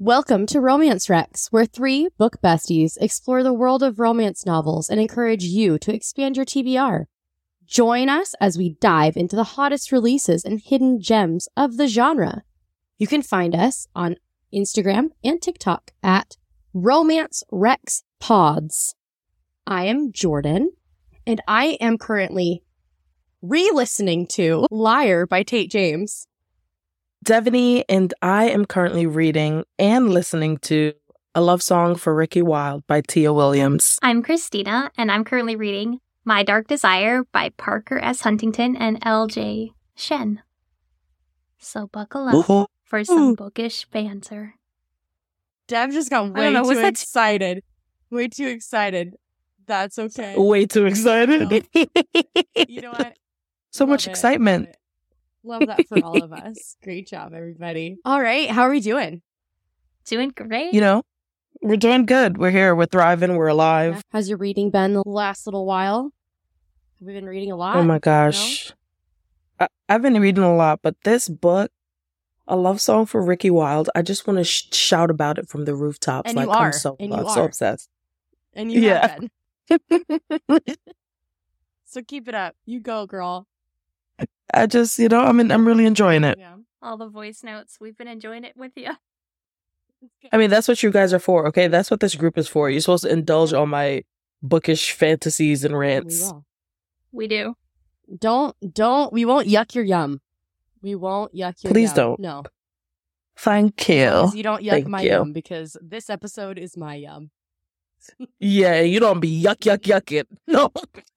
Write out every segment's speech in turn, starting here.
Welcome to Romance Rex, where three book besties explore the world of romance novels and encourage you to expand your TBR. Join us as we dive into the hottest releases and hidden gems of the genre. You can find us on Instagram and TikTok at Romance Rex Pods. I am Jordan, and I am currently re-listening to Liar by Tate James. Devaney, and I am currently reading and listening to A Love Song for Ricky Wilde by Tia Williams. I'm Christina, and I'm currently reading My Dark Desire by Parker S. Huntington and L.J. Shen. So buckle up for some bookish banter. Dev just got way too excited. Way too excited. That's okay. Way too excited. You know what? So much excitement. Love that for all of us. Great job, everybody. All right. How are we doing? Doing great. You know, we're doing good. We're here. We're thriving. We're alive. How's your reading been the last little while? Have we been reading a lot? Oh my gosh. You know? I've been reading a lot, but this book, A Love Song for Ricky Wilde, I just want to shout about it from the rooftops. And like, you are. I'm so, And you so are. obsessed. And you have been. So keep it up. You go, girl. I just, I'm really enjoying it. Yeah. All the voice notes. We've been enjoying it with you. I mean, that's what you guys are for, okay? That's what this group is for. You're supposed to indulge on my bookish fantasies and rants. We do. Don't. We won't yuck your yum. We won't yuck your Please yum. don't. No. Thank you. Because you don't yuck Thank my you. yum, because this episode is my yum. Yeah, you don't be yuck it. No.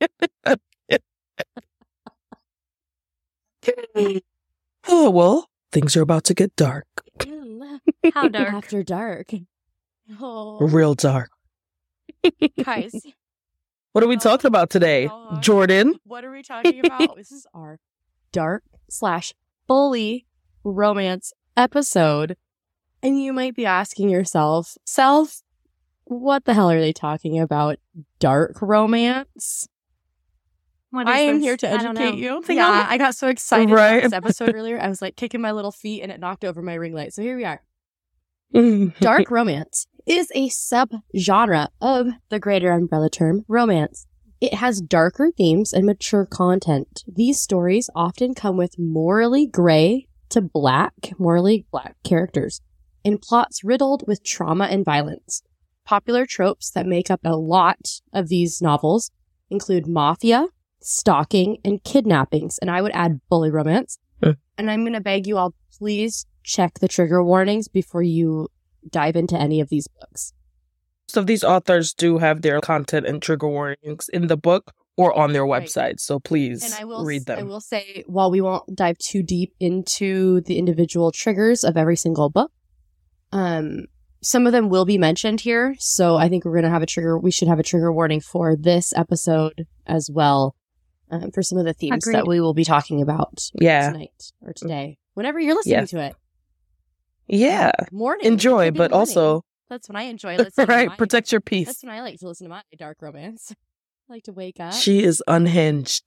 Oh, well, things are about to get dark. How dark? After dark. Oh. Real dark. Guys. What are we talking about today, Jordan? What are we talking about? This is our dark/bully romance episode. And you might be asking yourself, what the hell are they talking about? Dark romance? What is I am this? here to I don't educate know. you. Yeah, I got so excited Right. about this episode earlier. I was like kicking my little feet and it knocked over my ring light. So here we are. Dark romance is a subgenre of the greater umbrella term romance. It has darker themes and mature content. These stories often come with morally black characters and plots riddled with trauma and violence. Popular tropes that make up a lot of these novels include mafia, stalking, and kidnappings, and I would add bully romance. And I'm going to beg you all, please check the trigger warnings before you dive into any of these books. So these authors do have their content and trigger warnings in the book or on their website, Right. So please And I will read them. I will say, while we won't dive too deep into the individual triggers of every single book, some of them will be mentioned here. So I think we should have a trigger warning for this episode as well, for some of the themes Agreed. that we will be talking about tonight or today, whenever you're listening to it. Yeah. Morning. Enjoy, It could be but morning. also... That's when I enjoy listening. right, to mine. protect your peace. That's when I like to listen to my dark romance. I like to wake up. She is unhinged.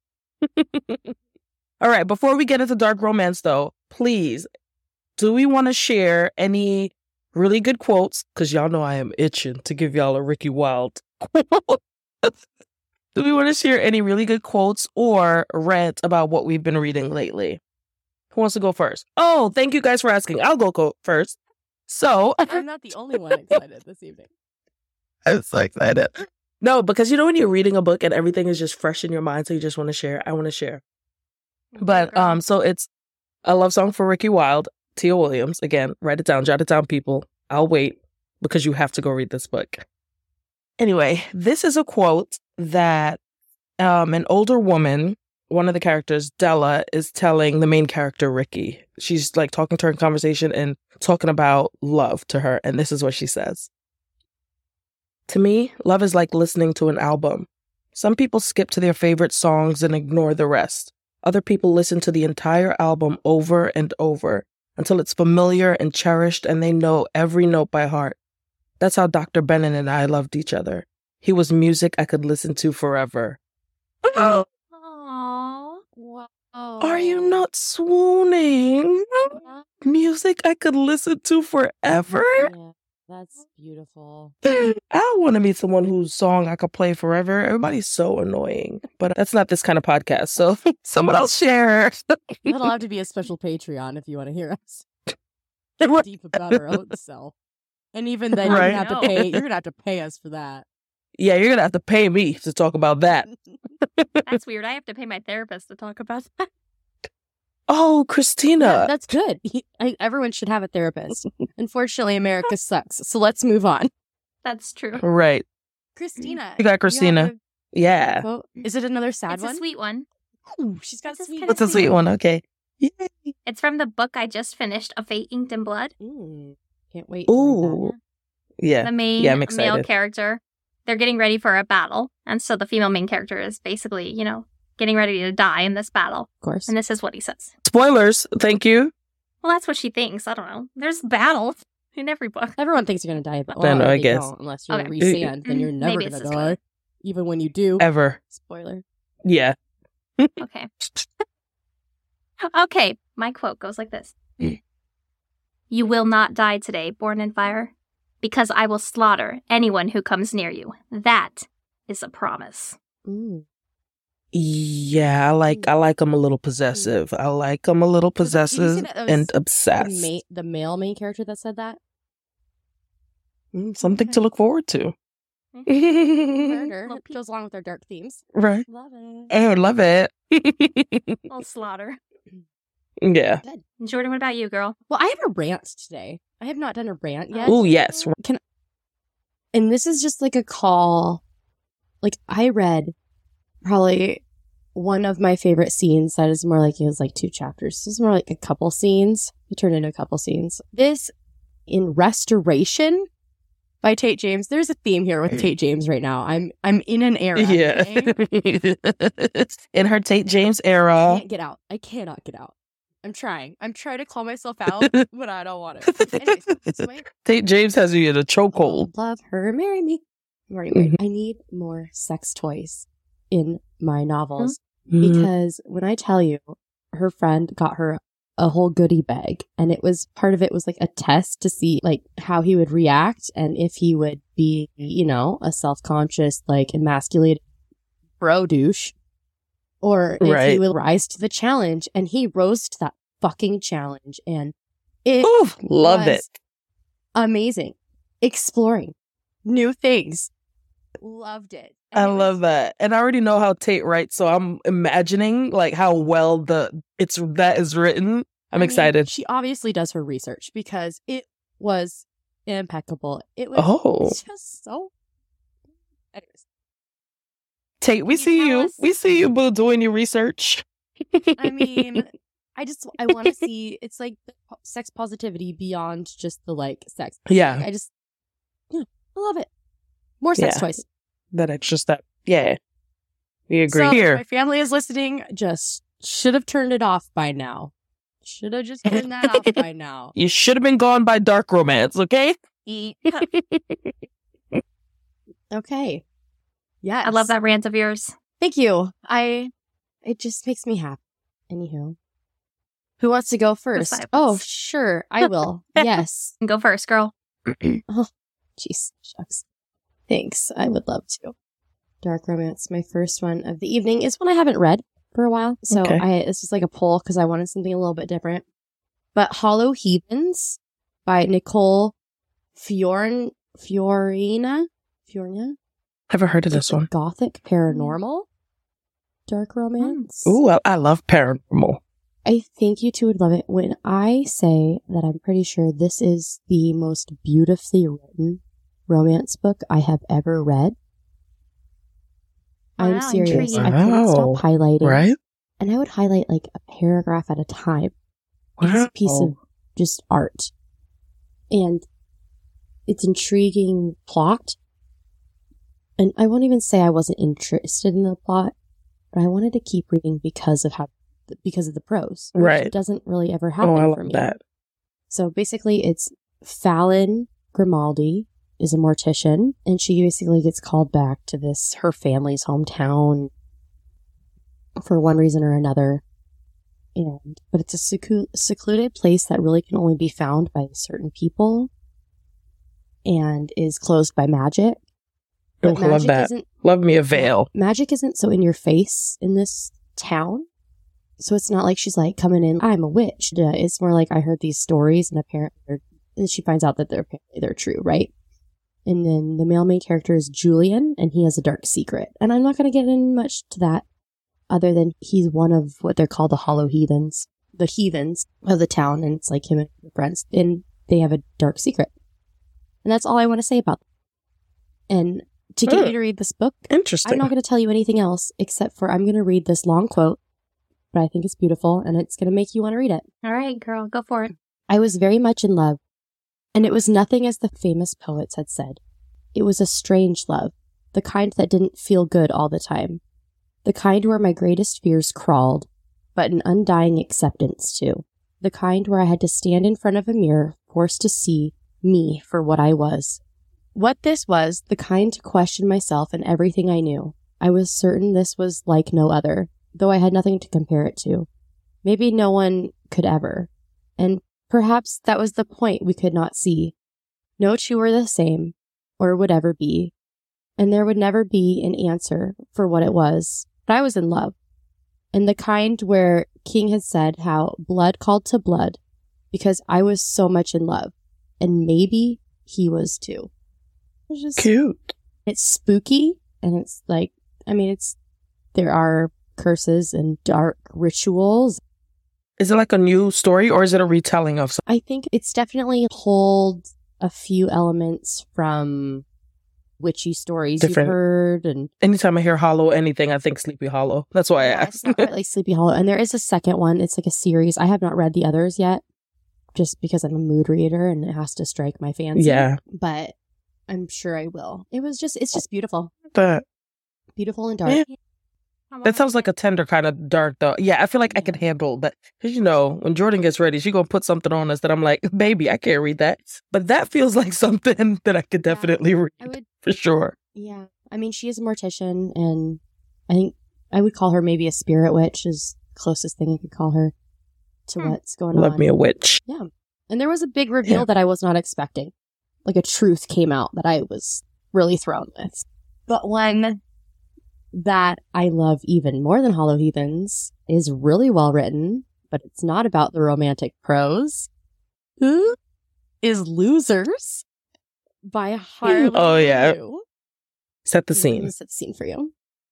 All right, before we get into dark romance, though, please, do we want to share any really good quotes? Because y'all know I am itching to give y'all a Ricky Wilde quote. Do we want to share any really good quotes or rant about what we've been reading lately? Who wants to go first? Oh, thank you guys for asking. I'll go first. So I'm not the only one excited this evening. I'm so excited. No, because when you're reading a book and everything is just fresh in your mind, so you just want to share. I want to share. But so it's A Love Song for Ricky Wilde, Tia Williams. Again, write it down, jot it down, people. I'll wait because you have to go read this book. Anyway, this is a quote that an older woman, one of the characters, Della, is telling the main character, Ricky. She's like talking to her in conversation and talking about love to her. And this is what she says. To me, love is like listening to an album. Some people skip to their favorite songs and ignore the rest. Other people listen to the entire album over and over until it's familiar and cherished and they know every note by heart. That's how Dr. Bennett and I loved each other. He was music I could listen to forever. Aww. Wow. Are you not swooning? Music I could listen to forever? Yeah, that's beautiful. I want to meet someone whose song I could play forever. Everybody's so annoying. But that's not this kind of podcast, so someone else share. That'll have to be a special Patreon if you want to hear us deep about our own self. And even then, Right. you're gonna have to pay us for that. Yeah, you're going to have to pay me to talk about that. That's weird. I have to pay my therapist to talk about that. Oh, Christina. Yeah, that's good. Everyone should have a therapist. Unfortunately, America sucks. So let's move on. That's true. Right. Christina. You got Christina. have Yeah. a quote? Is it another sad It's one? a sweet one. Ooh, she's got It's just sweet. kinda What's a sweet one? Okay. Yay. It's from the book I just finished, A Fate Inked in Blood. Can't wait. to read Ooh. Yeah. The main Yeah, I'm male excited. character, they're getting ready for a battle. And so the female main character is basically, getting ready to die in this battle. Of course. And this is what he says. Spoilers. Thank you. Well, that's what she thinks. I don't know. There's battles in every book. Everyone thinks you're gonna die, but Then, I they guess. don't, unless you're Okay. a resand, then you're never Maybe gonna it's this die. one. Even when you do. Ever. Spoiler. Yeah. Okay. Okay. My quote goes like this. You will not die today, born in fire, because I will slaughter anyone who comes near you. That is a promise. Yeah, I like them a little possessive. I like them a little Did you say possessive that was and obsessed. The male main character that said that? Something to look forward to. Murder. Little It goes along with our dark themes. Right. Love it. I would love it. I'll slaughter. Yeah. Jordan, what about you, girl? Well, I have a rant today. I have not done a rant yet. Oh, yes. And this is just like a call. Like, I read probably one of my favorite scenes that is more like, it was like 2 chapters. This is more like a couple scenes. It turned into a couple scenes. This in Restoration by Tate James. There's a theme here with Tate James right now. I'm in an era. Yeah. Okay? In her Tate James I era. can't get out. I cannot get out. I'm trying to call myself out, but I don't want to. Anyways, so Tate James has you in a chokehold. love her, marry me. I'm already married. I need more sex toys in my novels because when I tell you, her friend got her a whole goodie bag, and it was part of it was like a test to see like how he would react and if he would be, a self-conscious, like emasculated bro douche, or if he would rise to the challenge. And he rose to that fucking challenge, and it Oof, love was it. amazing. Exploring new things. Loved it. And I it was- love that. And I already know how Tate writes, so I'm imagining like how well that is written. I'm excited. She obviously does her research because it was impeccable. It was just so. Anyways, Tate, we you see tell you. us? We see you boo doing your research. I mean, I want to see. It's like sex positivity beyond just the like sex. Yeah. I love it. More sex Yeah. toys. That extra step. Yeah. We agree. So, if Here. my family is listening, just should have turned it off by now. Should have just turned that off by now. You should have been gone by dark romance, okay? Okay. Yes. I love that rant of yours. Thank you. It just makes me happy. Anywho. Who wants to go first? silence. Oh, sure. I will. Yes. Go first, girl. Jeez. Shucks. Thanks. I would love to. Dark Romance, my first one of the evening, is one I haven't read for a while. So Okay. it's just like a poll because I wanted something a little bit different. But Hollow Heathens by Nicole Fiorina? Haven't heard of this It's a one. Gothic paranormal dark romance. Ooh, I love paranormal. I think you two would love it when I say that I'm pretty sure this is the most beautifully written romance book I have ever read. I'm Wow, serious. intriguing. I couldn't stop Wow. highlighting. Right? And I would highlight like a paragraph at a time. It's a piece of just art. And it's intriguing plot. And I won't even say I wasn't interested in the plot, but I wanted to keep reading because of the prose. Which Right. doesn't really ever happen Oh, I for love me. that. So basically it's Fallon Grimaldi is a mortician, and she basically gets called back to her family's hometown for one reason or another. But it's a secluded place that really can only be found by certain people and is closed by magic. But love that. Love me a veil. Magic isn't so in your face in this town. So it's not like she's like coming in, I'm a witch. It's more like I heard these stories and apparently and she finds out that they're true, right? And then the male main character is Julian and he has a dark secret. And I'm not going to get in much to that other than he's one of what they're called the Hollow Heathens, the heathens of the town. And it's like him and his friends and they have a dark secret. And that's all I want to say about them. And to get you to read this book, interesting. I'm not going to tell you anything else except for I'm going to read this long quote, but I think it's beautiful and it's going to make you want to read it. All right, girl, go for it. I was very much in love, and it was nothing as the famous poets had said. It was a strange love, the kind that didn't feel good all the time, the kind where my greatest fears crawled, but an undying acceptance too, the kind where I had to stand in front of a mirror, forced to see me for what I was. What this was, the kind to question myself and everything I knew. I was certain this was like no other, though I had nothing to compare it to. Maybe no one could ever. And perhaps that was the point we could not see. No two were the same, or would ever be. And there would never be an answer for what it was. But I was in love. And the kind where King had said how blood called to blood, because I was so much in love. And maybe he was too. It's just cute. It's spooky, and it's like, there are curses and dark rituals. Is it like a new story, or is it a retelling of something? I think it's definitely pulled a few elements from witchy stories you've heard. And anytime I hear Hollow anything, I think Sleepy Hollow. That's why I asked. It's not quite like Sleepy Hollow. And there is a second one. It's like a series. I have not read the others yet, just because I'm a mood reader and it has to strike my fancy. Yeah. But I'm sure I will. It's just beautiful. Beautiful and dark. Yeah. That sounds like a tender kind of dark, though. Yeah, I feel like I can handle that. Because, when Jordan gets ready, she's going to put something on us that I'm like, baby, I can't read that. But that feels like something that I could definitely read, for sure. Yeah. She is a mortician, and I think I would call her maybe a spirit witch is the closest thing I could call her to what's going on. Love me a witch. Yeah. And there was a big reveal that I was not expecting. Like a truth came out that I was really thrown with. But one that I love even more than Hollow Heathens is really well written, but it's not about the romantic prose. Who is Losers by Harlan. Oh, yeah. Set the scene. Set the scene for you.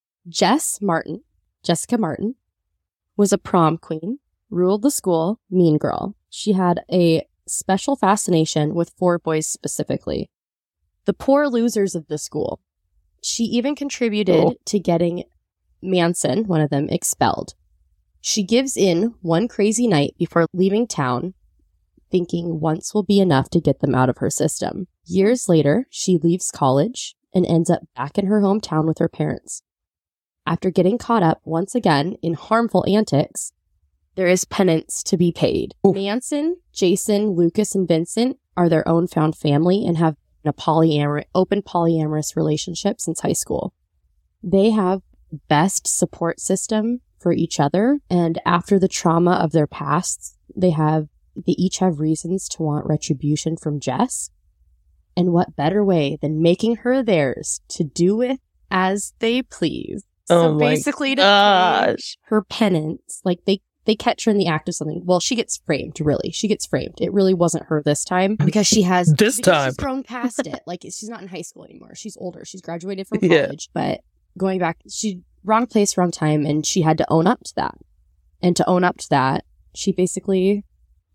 Jessica Martin, was a prom queen, ruled the school, mean girl. She had a special fascination with 4 boys specifically, the poor losers of the school. She even contributed to getting Manson, one of them, expelled. She gives in one crazy night before leaving town, thinking once will be enough to get them out of her system. Years later, she leaves college and ends up back in her hometown with her parents. After getting caught up once again in harmful antics, there is penance to be paid. Ooh. Manson, Jason, Lucas, and Vincent are their own found family and have a open polyamorous relationship since high school. They have best support system for each other, and after the trauma of their pasts, they each have reasons to want retribution from Jess. And what better way than making her theirs to do with as they please? So basically, to pay her penance, like they catch her in the act of something. Well, she gets framed, really. She gets framed. It really wasn't her this time because she's grown past it. Like, she's not in high school anymore. She's older. She's graduated from college. But going back, wrong place, wrong time, and she had to own up to that. And to own up to that, she basically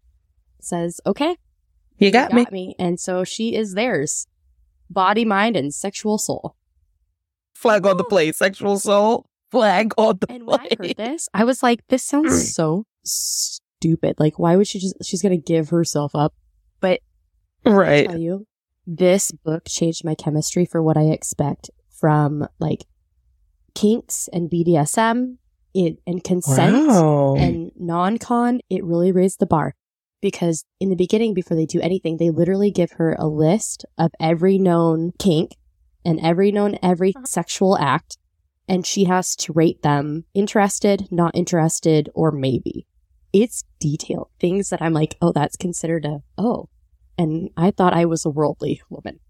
says, okay, you got me. And so she is theirs. Body, mind, and sexual soul. Flag on the plate, sexual soul. Flag on the plate. And when I heard this, I was like, this sounds so stupid. Like, why would she's going to give herself up? But right. I'll tell you, this book changed my chemistry for what I expect from like kinks and BDSM and consent and non-con. It really raised the bar. Because in the beginning, before they do anything, they literally give her a list of every known kink and every sexual act. And she has to rate them interested, not interested, or maybe. it's detailed things that I'm like, oh, that's considered and I thought I was a worldly woman.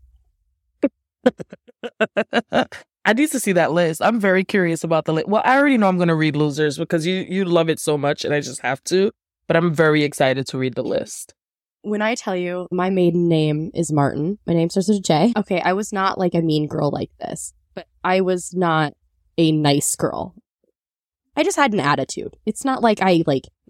I need to see that list. I'm very curious about the list. Well, I already know I'm going to read Losers because you love it so much and I just have to. But I'm very excited to read the list. When I tell you my maiden name is Martin, my name starts with a J. Okay, I was not like a mean girl like this, but I was not a nice girl. I just had an attitude. It's not like I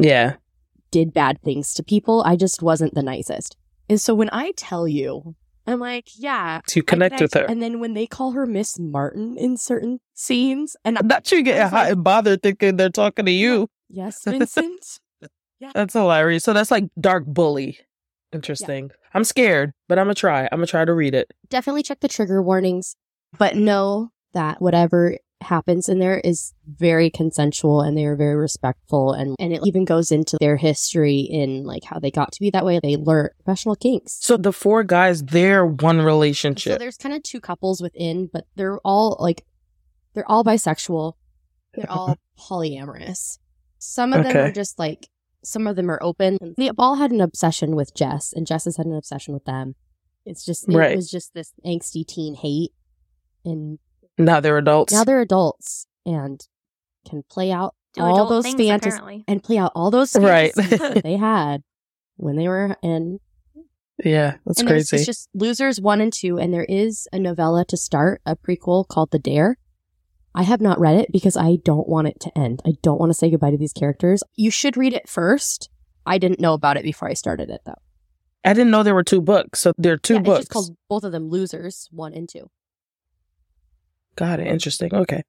did bad things to people. I just wasn't the nicest. And so when I tell you, I'm like, yeah. To connect with her. And then when they call her Miss Martin in certain scenes. And I'm not sure you get hot and bothered thinking they're talking to you. Yes, Vincent. Yeah. That's hilarious. So that's like dark bully. Interesting. Yeah. I'm scared, but I'm going to try. I'm going to try to read it. Definitely check the trigger warnings, but know that whatever happens in there is very consensual and they are very respectful. And it even goes into their history in like how they got to be that way. They learn professional kinks. So the 4 guys, they're one relationship. So there's kind of 2 couples within, but they're all bisexual. They're all polyamorous. Some of them are just like, some of them are open. They've all had an obsession with Jess, and Jess has had an obsession with them. It's just, it was just this angsty teen hate. And now they're adults. And can play out all those fantasies and play out all those fantasies that they had when they were in. Yeah, that's crazy. It's just Losers 1 and 2, and there is a novella to start, a prequel called The Dare. I have not read it because I don't want it to end. I don't want to say goodbye to these characters. You should read it first. I didn't know about it before I started it, though. I didn't know there were 2 books. So there are 2 books. It's just called both of them Losers 1 and 2. Got it. Interesting. Okay.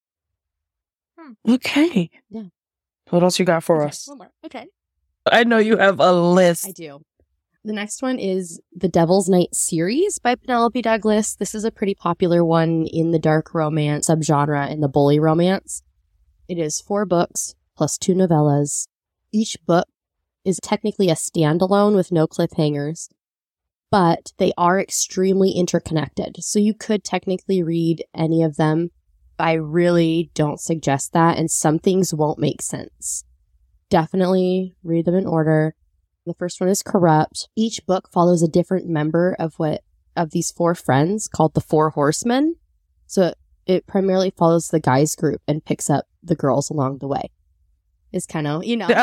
Okay. Yeah. What else you got for us? One more. Okay. I know you have a list. I do. The next one is the Devil's Night series by Penelope Douglas. This is a pretty popular one in the dark romance subgenre in the bully romance. It is 4 books plus 2 novellas. Each book is technically a standalone with no cliffhangers, but they are extremely interconnected. So you could technically read any of them. I really don't suggest that, and some things won't make sense. Definitely read them in order. The first one is Corrupt. Each book follows a different member of these 4 friends called the 4 Horsemen. So it primarily follows the guys group and picks up the girls along the way. It's kind of, Yeah,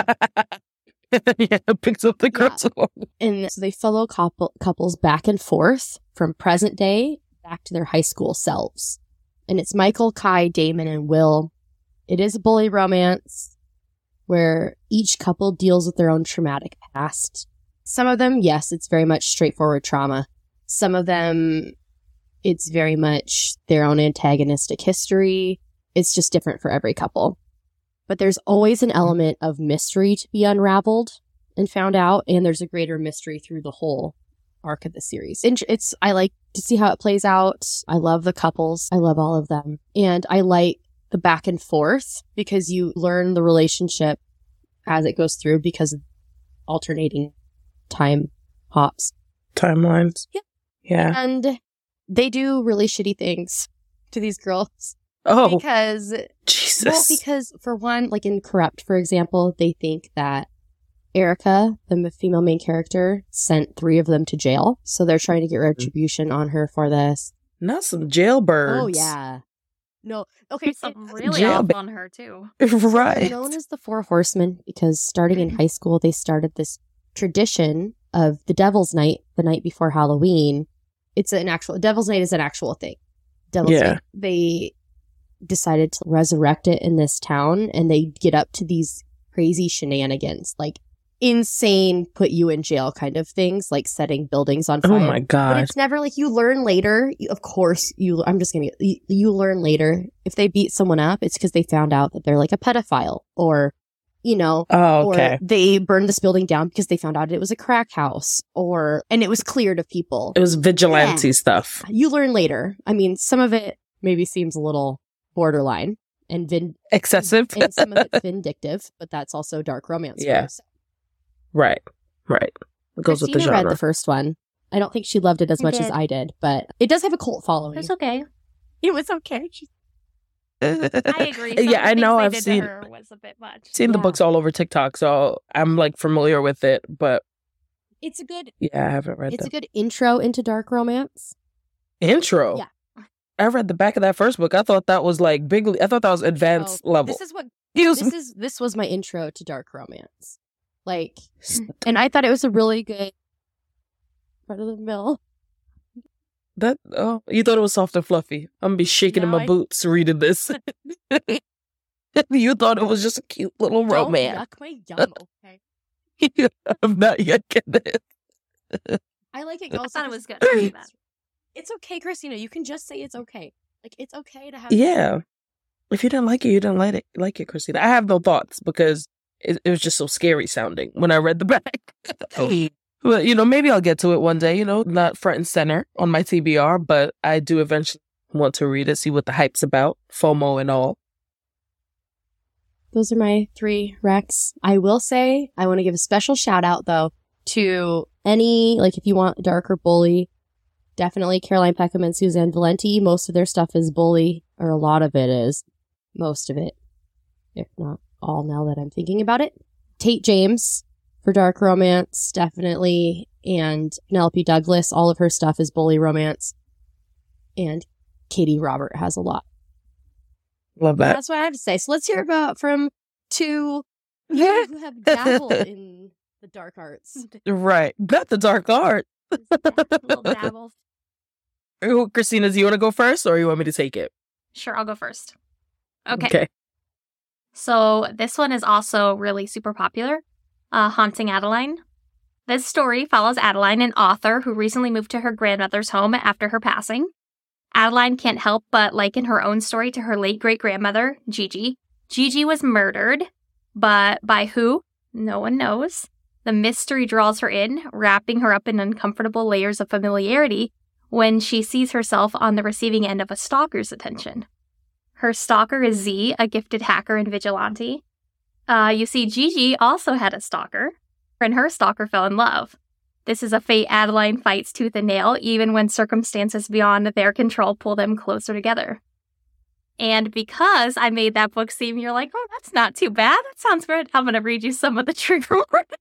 it picks up the girls along the way. And so they follow couples back and forth from present day back to their high school selves. And it's Michael, Kai, Damon, and Will. It is a bully romance where each couple deals with their own traumatic past. Some of them, yes, it's very much straightforward trauma. Some of them, it's very much their own antagonistic history. It's just different for every couple. But there's always an element of mystery to be unraveled and found out, and there's a greater mystery through the whole arc of the series. I like to see how it plays out. I love the couples. I love all of them. And I like the back and forth because you learn the relationship as it goes through because of alternating time hops. Timelines. Yeah. And they do really shitty things to these girls. Oh. Because, Jesus. Well, because for one, like in Corrupt, for example, they think that Erica, the female main character, sent 3 of them to jail. So they're trying to get retribution on her for this. Not some jailbirds. Oh, yeah. No, okay. Something really off on her, too. Right. They're known as the 4 Horsemen because starting in high school, they started this tradition of the Devil's Night, the night before Halloween. Devil's Night is an actual thing. Devil's Night. They decided to resurrect it in this town, and they get up to these crazy shenanigans, like insane put you in jail kind of things, like setting buildings on fire. Oh my god. But it's never like you learn later. You learn later if they beat someone up, it's because they found out that they're like a pedophile, or or they burned this building down because they found out it was a crack house, and it was cleared of people. It was vigilante stuff. You learn later. I mean, some of it maybe seems a little borderline and excessive, and some of it's vindictive, but that's also dark romance. Yeah. Right. It goes with the genre. Read the first one. I don't think she loved it as much as I did, but it does have a cult following. It was okay. It was okay. I agree. Some Yeah, of the I know. things I've they did seen to her was a bit much. the Yeah. books all over TikTok, so I'm like familiar with it. But It's a good yeah, I haven't read it's them. a good intro into dark romance. Intro. Yeah. I read the back of that first book. I thought that was like big. I thought that was advanced level. This was my intro to dark romance. Like, and I thought it was a really good front of the mill. That you thought it was soft and fluffy. I'm gonna be shaking in No, my boots reading this. You thought it was just a cute little romance. Don't yuck my yum, okay? I'm not yucking it. I like it. I Also, thought it was good. I'll do that. it's okay, Christina. You can just say it's okay. Like, it's okay to have. Yeah. If you didn't like it, you didn't like it, Christina. I have no thoughts because it was just so scary sounding when I read the back. But, maybe I'll get to it one day, not front and center on my TBR, but I do eventually want to read it, see what the hype's about, FOMO and all. Those are my 3 recs. I will say, I want to give a special shout out, though, to any, like, if you want dark or bully, definitely Caroline Peckham and Suzanne Valenti. Most of their stuff is bully, or a lot of it is. Most of it, if not all, now that I'm thinking about it. Tate James for dark romance, definitely. And Penelope Douglas, all of her stuff is bully romance. And Katie Robert has a lot. Love that. That's what I have to say. So let's hear about from 2 people who have dabbled in the dark arts. Right. Not the dark art. Little dabbles. Ooh, Christina, do you want to go first or you want me to take it? Sure, I'll go first. Okay. So this one is also really super popular. Haunting Adeline. This story follows Adeline, an author who recently moved to her grandmother's home after her passing. Adeline can't help but liken her own story to her late great-grandmother, Gigi. Gigi was murdered, but by who? No one knows. The mystery draws her in, wrapping her up in uncomfortable layers of familiarity when she sees herself on the receiving end of a stalker's attention. Her stalker is Z, a gifted hacker and vigilante. You see, Gigi also had a stalker, and her stalker fell in love. This is a fate Adeline fights tooth and nail, even when circumstances beyond their control pull them closer together. And because I made that book seem, you're like, oh, that's not too bad. That sounds good. I'm going to read you some of the trigger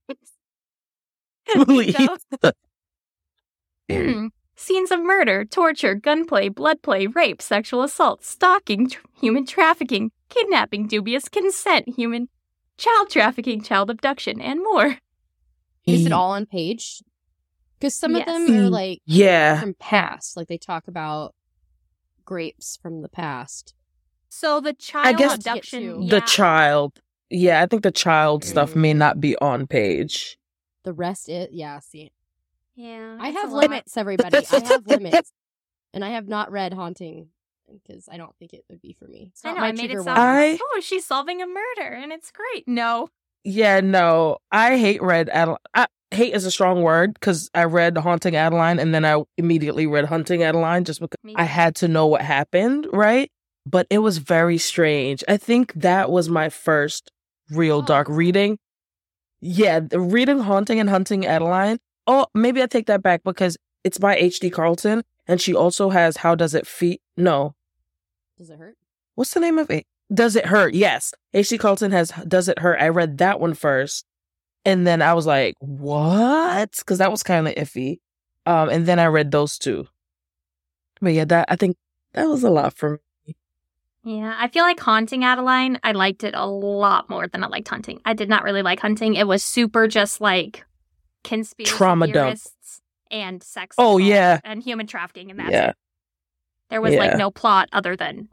warnings. Please. Scenes of murder, torture, gunplay, bloodplay, rape, sexual assault, stalking, human trafficking, kidnapping, dubious consent, human child trafficking, child abduction, and more. Is it all on page? Because some of them are like from past. Like they talk about grapes from the past. So the child abduction. The child. Yeah, I think the child stuff may not be on page. The rest is, see. Yeah. I have limits, everybody. I have limits. And I have not read Haunting because I don't think it would be for me. I know, I made it sound oh, she's solving a murder and it's great. No. Yeah, no. I hate Adeline. Hate is a strong word because I read Haunting Adeline and then I immediately read Hunting Adeline just because I had to know what happened, right? But it was very strange. I think that was my first real dark reading. Yeah, the reading Haunting and Hunting Adeline. Oh, maybe I take that back because it's by H.D. Carlton and she also has How Does It Feel? No. Does It Hurt? What's the name of it? Does It Hurt? Yes. H.D. Carlton has Does It Hurt? I read that one first. And then I was like, what? Because that was kind of iffy. And then I read those 2. But yeah, I think that was a lot for me. Yeah, I feel like Haunting Adeline, I liked it a lot more than I liked Hunting. I did not really like Hunting. It was super just like conspiracy trauma theorists and sex and human trafficking, and that's it. There was like no plot other than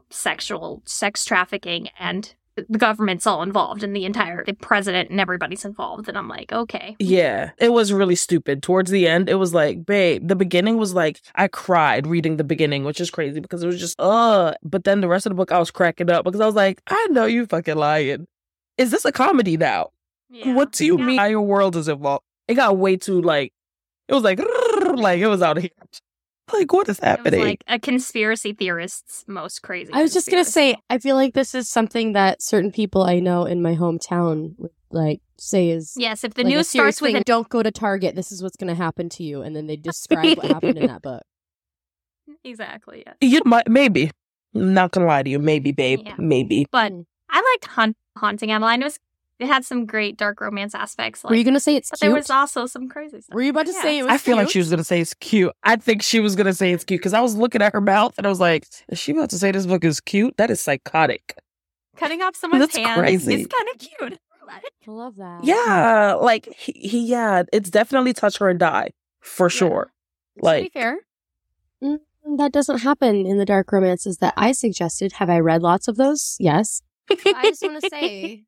sex trafficking, and the government's all involved, and the president and everybody's involved, and I'm like, okay. Yeah, it was really stupid. Towards the end, it was like, babe, the beginning was like, I cried reading the beginning, which is crazy because it was just, but then the rest of the book, I was cracking up because I was like, I know you fucking lying. Is this a comedy now? Yeah. What do you mean? How your world is involved? It got way too it was like it was out of here. Like, what is happening? It was like a conspiracy theorist's most crazy. I was just going to say, I feel like this is something that certain people I know in my hometown would say is... Yes, if the news starts with... Don't go to Target, this is what's going to happen to you. And then they describe what happened in that book. Exactly, yes. You maybe. Not gonna lie to you. Maybe, babe. Yeah. Maybe. But I liked Haunting Adeline. It had some great dark romance aspects. Were you going to say it's but cute? there was also some crazy stuff. Were you about to say it was I feel cute? like she was going to say it's cute. I think she was going to say it's cute because I was looking at her mouth and I was like, is she about to say this book is cute? That is psychotic. Cutting off someone's That's hands crazy. is kind of cute. I love that. Yeah. Like, it's definitely touch her and die for sure. To Like, be fair, that doesn't happen in the dark romances that I suggested. Have I read lots of those? Yes. I just want to say,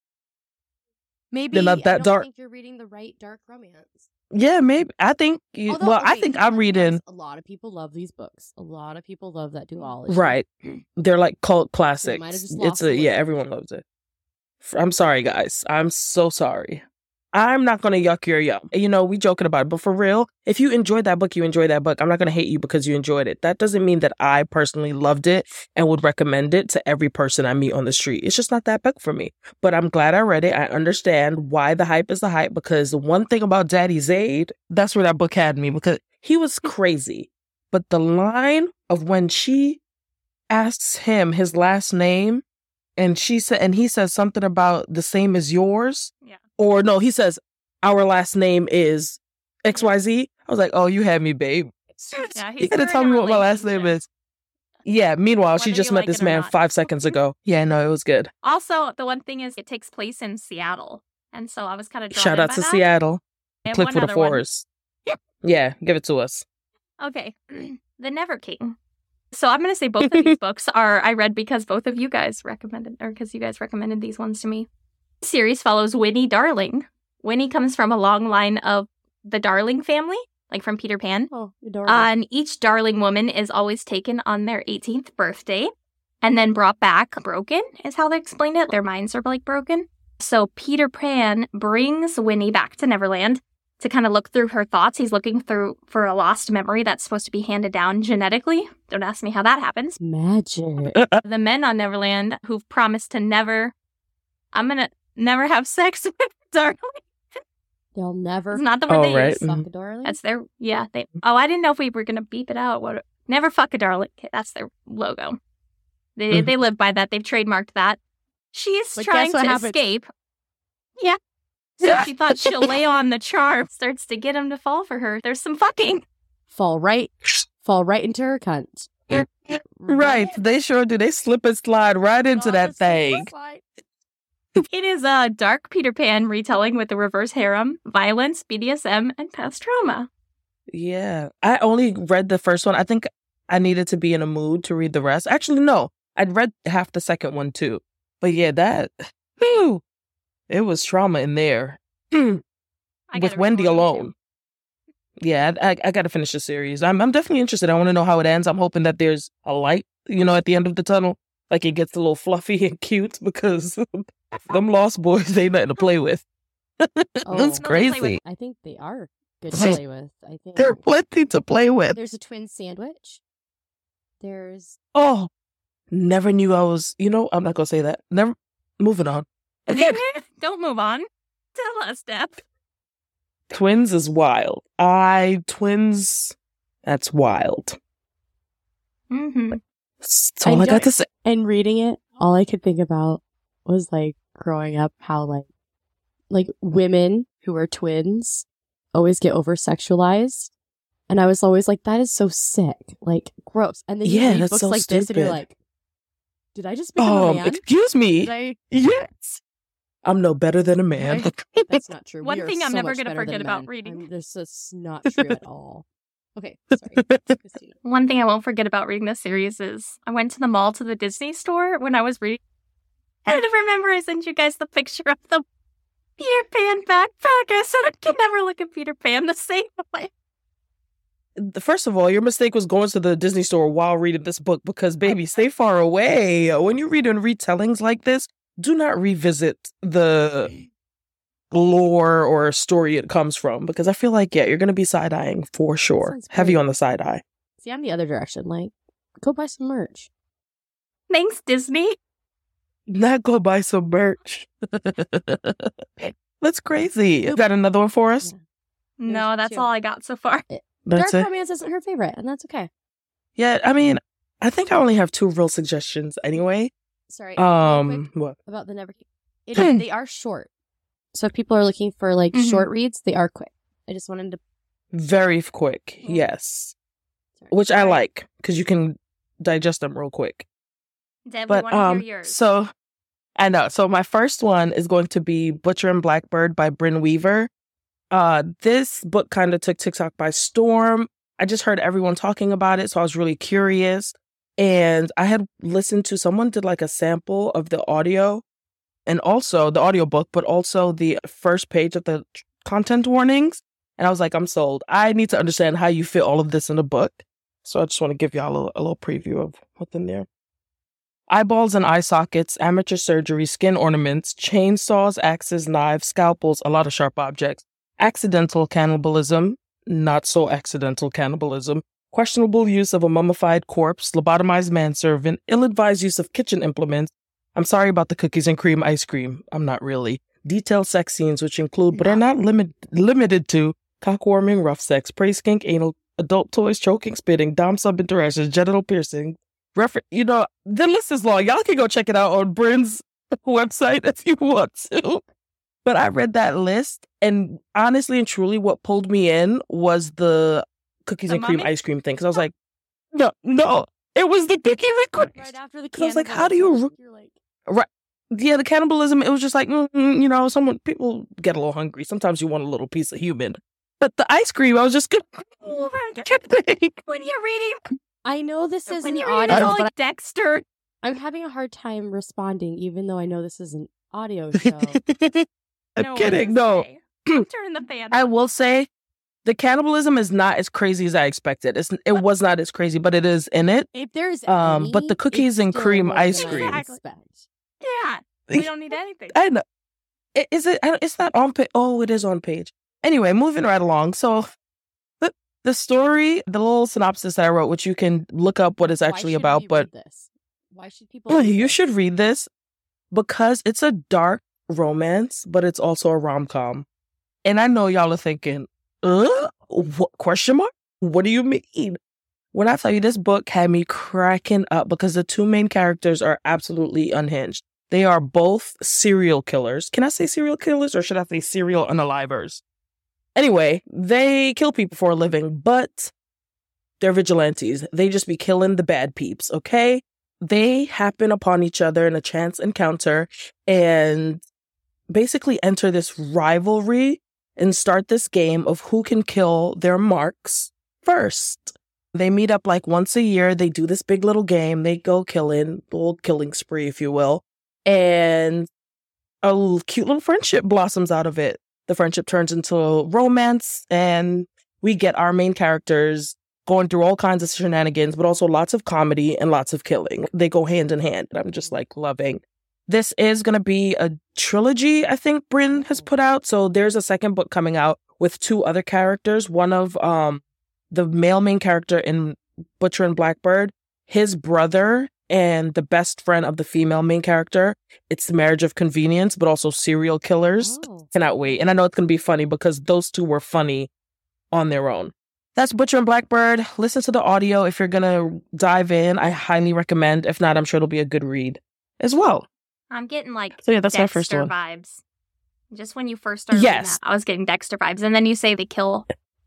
maybe they're not that I don't dark. think you're reading the right dark romance. Yeah, maybe. I think, Although, I think I'm reading. A lot of people love these books. A lot of people love that duology. Right. They're like cult classics. might have just lost the Everyone loves it. I'm sorry, guys. I'm so sorry. I'm not going to yuck your yum. You know, we joking about it, but for real, if you enjoyed that book, you enjoyed that book. I'm not going to hate you because you enjoyed it. That doesn't mean that I personally loved it and would recommend it to every person I meet on the street. It's just not that book for me. But I'm glad I read it. I understand why the hype is the hype, because the one thing about Daddy Zaid, that's where that book had me, because he was crazy. But the line of when she asks him his last name and he says something about the same as yours. Yeah. Or no, he says, our last name is XYZ. I was like, oh, you had me, babe. Yeah, You gotta tell me what my last name is. Yeah, meanwhile, she Whether just you met like this it or man not. 5 seconds ago. Yeah, no, it was good. Also, the one thing is it takes place in Seattle. And so I was kind of drawn Shout in out by to that. Seattle. I have Click one for the other one. forest. Yeah, give it to us. Okay. The Never King. So I'm going to say both of these books I read because both of you guys recommended, or because you guys recommended these ones to me. The series follows Winnie Darling. Winnie comes from a long line of the Darling family, like from Peter Pan. Oh, adorable. And each Darling woman is always taken on their 18th birthday and then brought back broken, is how they explained it. Their minds are like broken. So Peter Pan brings Winnie back to Neverland to kind of look through her thoughts. He's looking through for a lost memory that's supposed to be handed down genetically. Don't ask me how that happens. Magic. The men on Neverland who've promised to never have sex with Darling. They'll never. It's not the word they right. use. Fuck a darling. That's their, I didn't know if we were going to beep it out. Never fuck a darling. Okay, that's their logo. They live by that. They've trademarked that. She's But trying guess what to happens? escape. Yeah. So she thought she'll lay on the charm, starts to get him to fall for her. There's some fucking. fall right into her cunt. Right. They sure do. They slip and slide right into that thing. It is a dark Peter Pan retelling with the reverse harem, violence, BDSM, and past trauma. Yeah. I only read the first one. I think I needed to be in a mood to read the rest. Actually, no. I'd read half the second one too. But yeah, it was trauma in there. With Wendy alone. Yeah, I got to finish the series. I'm definitely interested. I want to know how it ends. I'm hoping that there's a light, at the end of the tunnel. Like it gets a little fluffy and cute because them Lost Boys ain't nothing to play with. That's crazy. I think they are good to play with. I think There are plenty to play with. there's a twin sandwich. There's Oh, never knew I was, I'm not going to say that. Never, moving on. Don't move on. Tell us, Deb. Twins is wild. Twins, that's wild. Mm-hmm. That's all I got to say. and reading it, all I could think about was like growing up how like women who are twins always get over sexualized. And I was always like, that is so sick. Like, gross. And then you read that's books so like this and you're stupid. like, did I just become a man? Excuse me. Did I? Yes. I'm no better than a man. That's not true. One We are thing I'm so never much gonna better forget than about men. reading. This is not true at all. Okay, sorry. Christina. One thing I won't forget about reading this series is I went to the mall to the Disney store when I was reading. And I remember I sent you guys the picture of the Peter Pan backpack. I said I can never look at Peter Pan the same way. First of all, your mistake was going to the Disney store while reading this book because, baby, stay far away. When you're reading retellings like this, do not revisit the lore or story it comes from because I feel like, you're going to be side-eyeing for sure. Sounds Heavy great. on the side-eye. See, I'm the other direction. Like, go buy some merch. Thanks, Disney. Not go buy some merch. That's crazy. You got another one for us? Yeah. No, that's two. all I got so far. That's Dark it? romance isn't her favorite, and that's okay. Yeah, I mean, I think I only have 2 real suggestions anyway. Sorry. What? About the Never Keep. They are short. So if people are looking for like short reads, they are quick. I just wanted to. Very quick, yes. Sorry. Which I like because you can digest them real quick. Deb, we want to hear yours. So I know. So my first one is going to be Butcher and Blackbird by Brynne Weaver. This book kind of took TikTok by storm. I just heard everyone talking about it, so I was really curious. And I had listened to someone did like a sample of the audio and also the audiobook, but also the first page of the content warnings. And I was like, I'm sold. I need to understand how you fit all of this in a book. So I just want to give y'all a little preview of what's in there. Eyeballs and eye sockets, amateur surgery, skin ornaments, chainsaws, axes, knives, scalpels, a lot of sharp objects, accidental cannibalism, not so accidental cannibalism, questionable use of a mummified corpse, lobotomized manservant, ill-advised use of kitchen implements. I'm sorry about the cookies and cream ice cream. I'm not really. Detailed sex scenes, which include, but are not limited to, cock-warming, rough sex, prey skink, anal, adult toys, choking, spitting, dom-sub interactions, genital piercing. The list is long. Y'all can go check it out on Brynne's website if you want to. But I read that list, and honestly and truly, what pulled me in was the cookies and cream ice cream thing. Because I was like, no, it was the cookies and cream. Right after the I was like, how do you... Right. Yeah, the cannibalism, it was just like, people get a little hungry. Sometimes you want a little piece of human. But the ice cream, I was just... When you're reading... I know this is an audio, but Dexter. I'm having a hard time responding, even though I know this is an audio show. I'm kidding. No. I'm turning the fan. I will say the cannibalism is not as crazy as I expected. It was not as crazy, but it is in it. If there's but the cookies and cream ice cream. Yeah. We don't need anything. I know. It's not on page. Oh, it is on page. Anyway, moving right along. So the story, the little synopsis that I wrote, which you can look up what it's actually about, but why should people? You should read this because it's a dark romance, but it's also a rom-com. And I know y'all are thinking, what, question mark? What do you mean? When I tell you, this book had me cracking up because the 2 main characters are absolutely unhinged. They are both serial killers. Can I say serial killers or should I say serial unalivers? Anyway, they kill people for a living, but they're vigilantes. They just be killing the bad peeps, okay? They happen upon each other in a chance encounter and basically enter this rivalry and start this game of who can kill their marks first. They meet up like once a year. They do this big little game. They go killing, little killing spree, if you will. And a cute little friendship blossoms out of it. The friendship turns into a romance, and we get our main characters going through all kinds of shenanigans, but also lots of comedy and lots of killing. They go hand in hand. And I'm just like loving. This is going to be a trilogy, I think Brynne has put out. So there's a second book coming out with 2 other characters. One of the male main character in Butcher and Blackbird, his brother, and the best friend of the female main character. It's the marriage of convenience, but also serial killers. Oh. Cannot wait. And I know it's going to be funny because those 2 were funny on their own. That's Butcher and Blackbird. Listen to the audio if you're going to dive in. I highly recommend. If not, I'm sure it'll be a good read as well. I'm getting that's Dexter my first one. Vibes. Just when you first started reading that, I was getting Dexter vibes. And then you say they kill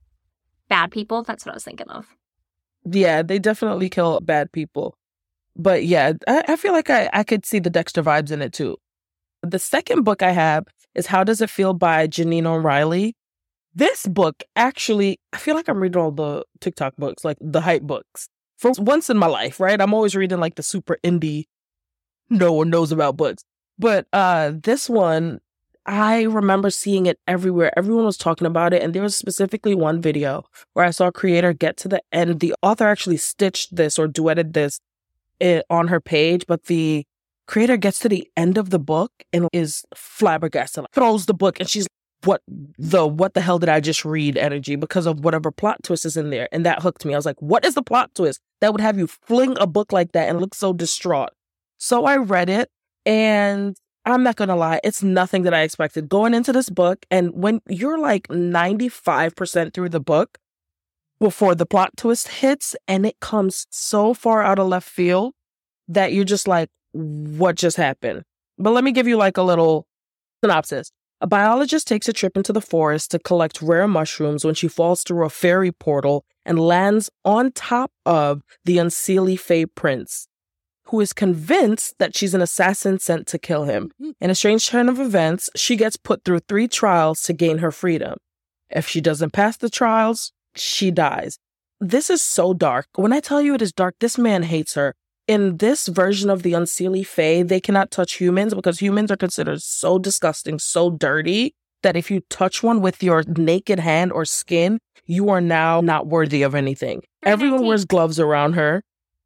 bad people. That's what I was thinking of. Yeah, they definitely kill bad people. But yeah, I feel like I could see the Dexter vibes in it too. The second book I have is How Does It Feel by Janine O'Reilly. This book, actually, I feel like I'm reading all the TikTok books, like the hype books. For once in my life, right? I'm always reading like the super indie, no one knows about books. But this one, I remember seeing it everywhere. Everyone was talking about it. And there was specifically one video where I saw a creator get to the end. The author actually stitched this or duetted this on her page, but the creator gets to the end of the book and is flabbergasted, throws the book, and she's what the hell did I just read energy because of whatever plot twist is in there. And that hooked me. I was like, what is the plot twist that would have you fling a book like that and look so distraught? So I read it, and I'm not going to lie, it's nothing that I expected going into this book. And when you're like 95% through the book, before the plot twist hits, and it comes so far out of left field that you're just like, what just happened? But let me give you like a little synopsis. A biologist takes a trip into the forest to collect rare mushrooms when she falls through a fairy portal and lands on top of the Unseelie Fae Prince, who is convinced that she's an assassin sent to kill him. In a strange turn of events, she gets put through 3 trials to gain her freedom. If she doesn't pass the trials, she dies. This is so dark. When I tell you it is dark, this man hates her. In this version of the Unseelie Fae, they cannot touch humans because humans are considered so disgusting, so dirty, that if you touch one with your naked hand or skin, you are now not worthy of anything. Everyone wears gloves around her.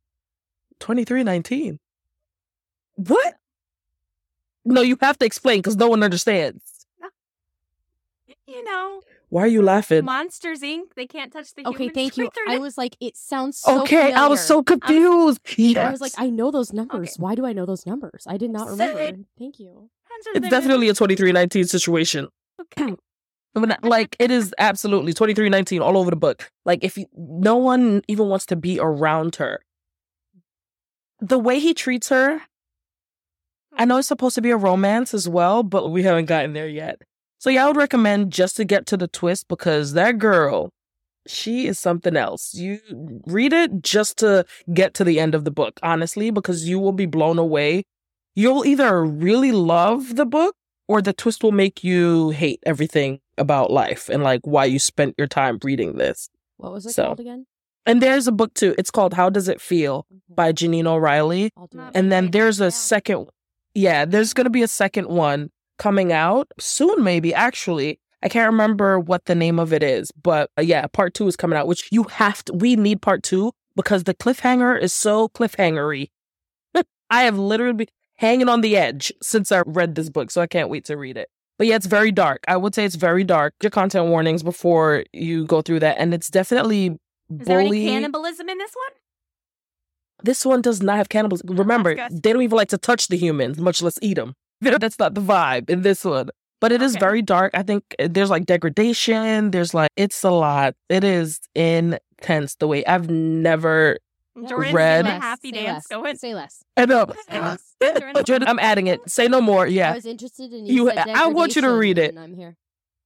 2319. What? No, you have to explain because no one understands. You know. Why are you laughing? Monsters, Inc. They can't touch the humans. Okay, thank you. I was like, it sounds so familiar. I was so confused. I was like, I know those numbers. Okay. Why do I know those numbers? I did not remember. Thank you. It's definitely a 2319 situation. Okay. Like, it is absolutely 2319 all over the book. Like, no one even wants to be around her. The way he treats her, I know it's supposed to be a romance as well, but we haven't gotten there yet. So yeah, I would recommend just to get to the twist because that girl, she is something else. You read it just to get to the end of the book, honestly, because you will be blown away. You'll either really love the book or the twist will make you hate everything about life and like why you spent your time reading this. What was it called again? And there's a book too. It's called How Does It Feel by Jeanine O'Reilly. And then there's a second. Yeah, there's going to be a second one coming out soon, maybe, actually. I can't remember what the name of it is, but yeah, part 2 is coming out, which we need part 2 because the cliffhanger is so cliffhangery. I have literally been hanging on the edge since I read this book, so I can't wait to read it. But yeah, it's very dark. I would say it's very dark. Your content warnings before you go through that, and it's definitely Is there any cannibalism in this one? This one does not have cannibalism. Remember, they don't even like to touch the humans, much less eat them. That's not the vibe in this one. But it is very dark. I think there's like degradation. There's like, it's a lot. It is intense the way I've never read. Happy dance. Go ahead. Say less. I know. Jordan, I'm adding it. Say no more. Yeah. I was interested in you. I want you to read it. I'm here.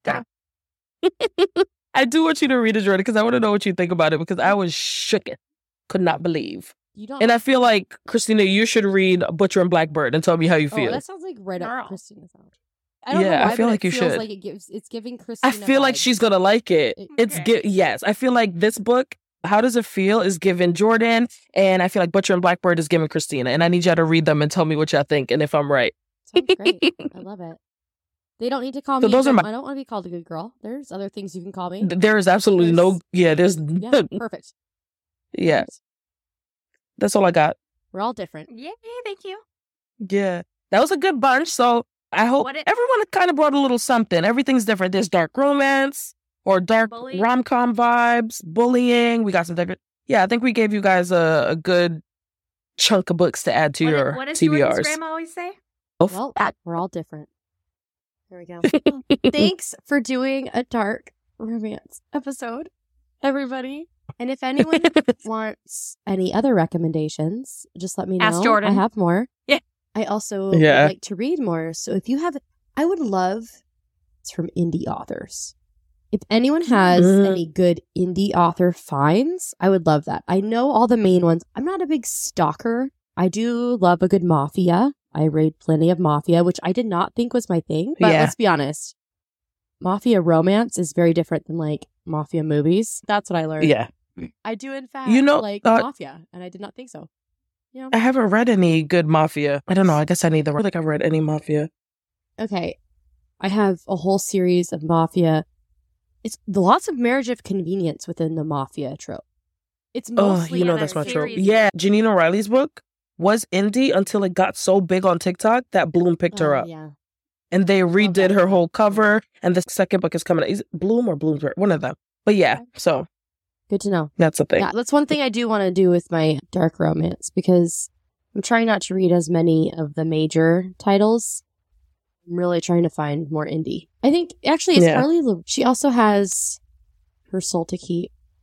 I do want you to read it, Jordan, because I want to know what you think about it because I was shooken. Could not believe. And I feel like, Christina, you should read Butcher and Blackbird and tell me how you feel. Oh, that sounds like right up Christina's alley. I don't know why, I feel like you should. Like it's giving Christina. I feel like she's gonna like it. Yes, I feel like this book, How Does It Feel, is giving Jordan, and I feel like Butcher and Blackbird is giving Christina. And I need y'all to read them and tell me what y'all think and if I'm right. Sounds great. I love it. They don't need to call me. I don't want to be called a good girl. There's other things you can call me. There is absolutely no. Yeah, there's. Yeah, perfect. Yeah. That's all I got. We're all different. Yay, thank you. Yeah. That was a good bunch. So I hope everyone kind of brought a little something. Everything's different. There's dark romance or dark rom-com vibes, bullying. We got some different. Yeah, I think we gave you guys a good chunk of books to add to your what does TBRs. Jordan's grandma always say? Well, we're all different. There we go. Thanks for doing a dark romance episode, everybody. And if anyone wants any other recommendations, just let me know. Ask Jordan. I have more. Yeah. I also would like to read more. So if you have, I would love, it's from indie authors. If anyone has any good indie author finds, I would love that. I know all the main ones. I'm not a big stalker. I do love a good Mafia. I read plenty of Mafia, which I did not think was my thing. But let's be honest. Mafia romance is very different than like Mafia movies. That's what I learned. Yeah. I do, in fact, like Mafia, and I did not think so. Yeah. I haven't read any good Mafia. I don't know. I guess I need the. I don't think I've read any Mafia. Okay. I have a whole series of Mafia. It's lots of marriage of convenience within the Mafia trope. It's mostly that's my trope. Yeah. Jeanine O'Reilly's book was indie until it got so big on TikTok that Bloom picked her up. Yeah. And they redid her whole cover. And the second book is coming out. Is it Bloom or Bloomsbury? One of them. But yeah, so. Good to know. That's a thing. Yeah, that's one thing I do want to do with my dark romance because I'm trying not to read as many of the major titles. I'm really trying to find more indie. I think actually it's Carly. She also has Her Soul to Keep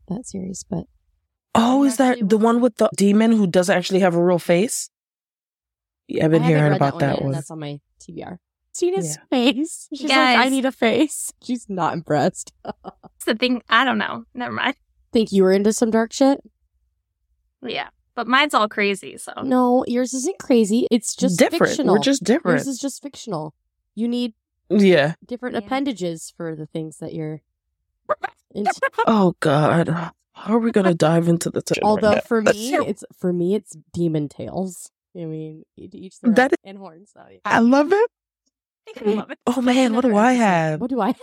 that series, but oh, is that the one with the demon who doesn't actually have a real face? Yeah, I've been hearing about that one. That's on my TBR. Tina's face. She's like, I need a face. She's not impressed. That's the thing. I don't know. Never mind. Think you were into some dark shit? Yeah, but mine's all crazy, so. No, yours isn't crazy. It's just different. Fictional. We're just different. Yours is just fictional. You need different appendages for the things that you're into. Oh, God. How are we going to dive into the topic? Although right for me, it's demon tails. I mean, each their own, and horns. So, yeah. I love it. Oh, man, what do I have? What do I have?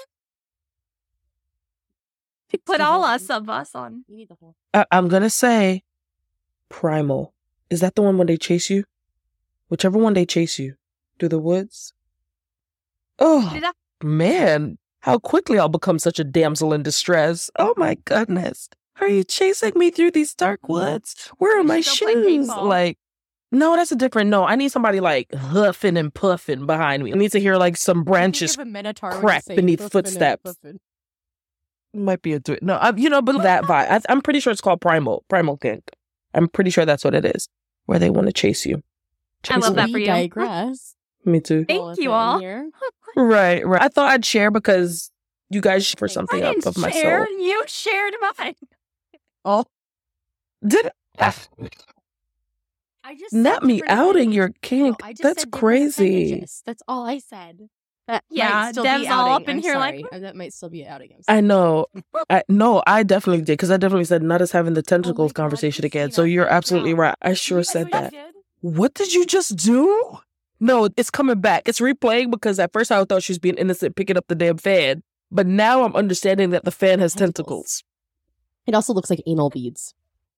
Put all of us on. You need the whole. I'm going to say Primal. Is that the one when they chase you? Whichever one they chase you. Through the woods? Oh, man. How quickly I'll become such a damsel in distress. Oh, my goodness. Are you chasing me through these dark woods? Where are my shoes? Like, no, that's a different. No, I need somebody like huffing and puffing behind me. I need to hear like some branches crack beneath footsteps. Might be a do it. No, but that vibe. I'm pretty sure it's called Primal Kink. I'm pretty sure that's what it is, where they want to chase you. I love that for you. Digress. Me too. Thank you all. Right. I thought I'd share because you guys for something up of my soul. You shared mine. Oh, did I just not me outing your kink? No, that's crazy. That's all I said. Dev's all up in here like that might still be outing. I know. I definitely did because I definitely said not us having the tentacles conversation again. So you're absolutely right. I sure said that. What did you just do? No, it's coming back. It's replaying because at first I thought she was being innocent picking up the damn fan, but now I'm understanding that the fan has tentacles. It also looks like anal beads.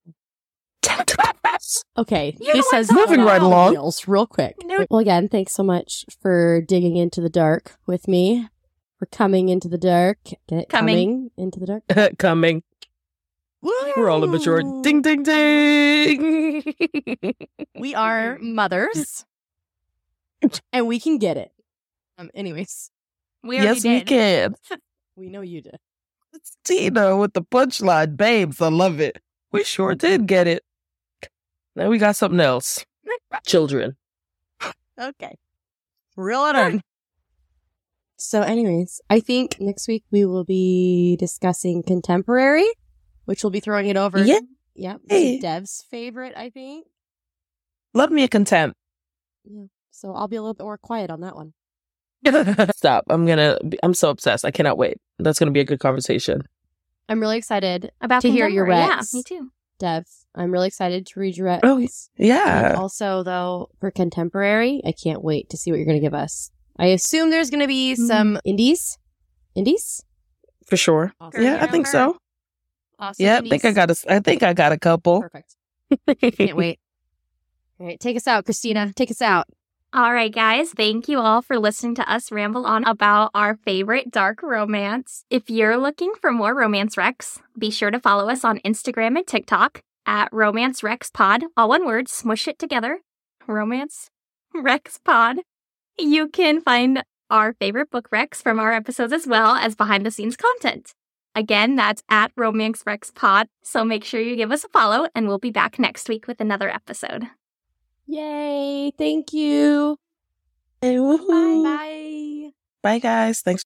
Tentacles. Okay, he says moving right along. Real quick. Well, again, thanks so much for digging into the dark with me. For coming into the dark. Coming into the dark. Coming. We're all immature. Ding, ding, ding. We are mothers. And we can get it. Anyways. Yes, we can. We know you did. It's Tina with the punchline. Babes, I love it. We sure did get it. Now we got something else. Children. Okay. Reel it in. So anyways, I think next week we will be discussing contemporary, which we'll be throwing it over. Yeah. Yep. Hey. Dev's favorite, I think. Love me a contempt. Yeah. So I'll be a little bit more quiet on that one. Stop. I'm so obsessed. I cannot wait. That's going to be a good conversation. I'm really excited to hear your recs. Yeah, me too. Dev, I'm really excited to read your recs. Oh, yeah. And also, though, for contemporary, I can't wait to see what you're going to give us. I assume there's going to be some indies? Indies? For sure. Awesome. Yeah, I think so. Awesome. Yeah, I think I got a couple. Perfect. Can't wait. All right, take us out, Christina. Take us out. All right, guys. Thank you all for listening to us ramble on about our favorite dark romance. If you're looking for more romance recs, be sure to follow us on Instagram and TikTok at Romance Recs Pod. All one word, smush it together. Romance Recs Pod. You can find our favorite book recs from our episodes as well as behind-the-scenes content. Again, that's at Romance Recs Pod. So make sure you give us a follow, and we'll be back next week with another episode. Yay. Thank you. Hey, bye. Bye, guys. Thanks.